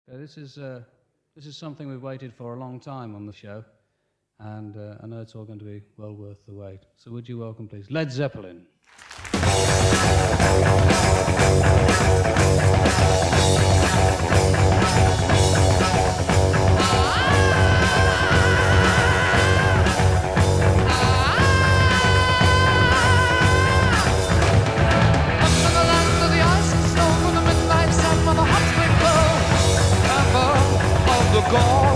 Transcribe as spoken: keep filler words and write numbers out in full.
Uh, this is uh, this is something we've waited for a long time on the show, and uh, I know it's all going to be well worth the wait. So would you welcome, please, Led Zeppelin. The gone